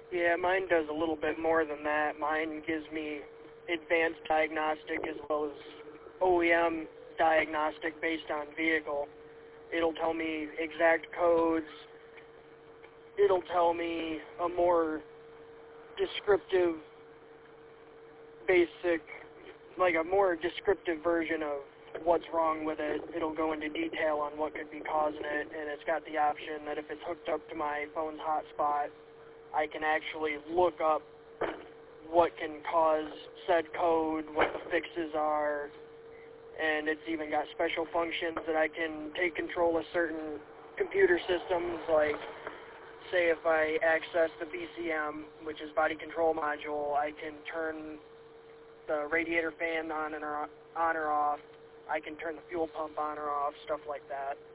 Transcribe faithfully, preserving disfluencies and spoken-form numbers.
Yeah, mine does a little bit more than that. Mine gives me advanced diagnostic as well as O E M diagnostic based on vehicle. It'll tell me exact codes. It'll tell me a more descriptive, basic, like a more descriptive version of what's wrong with it. It'll go into detail on what could be causing it, and it's got the option that if it's hooked up to my phone's hotspot, I can actually look up what can cause said code, what the fixes are, and it's even got special functions that I can take control of certain computer systems, like say if I access the B C M, which is body control module, I can turn the radiator fan on and or on or off. I can turn the fuel pump on or off, stuff like that.